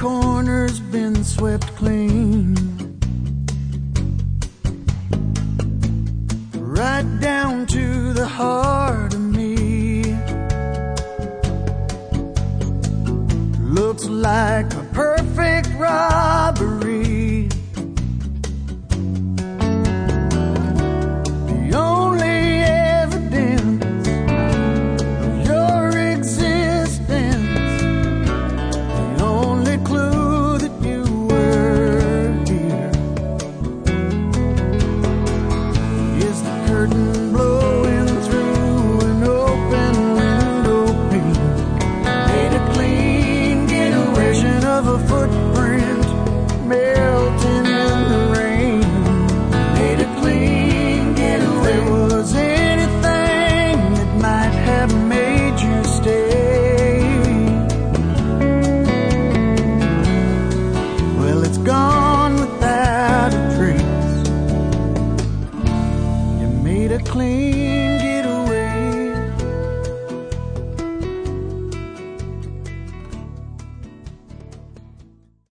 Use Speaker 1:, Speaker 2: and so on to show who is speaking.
Speaker 1: corner's been swept clean, right down to the heart of me. Looks like a perfect robbery. The only evidence of your existence, the only clue that you were here, is the curtain blowing through an open window pane. Made a clean generation of a footprint melting in the rain. Made a clean getaway. If there was anything that might have made you stay, well, it's gone without a trace. You made a clean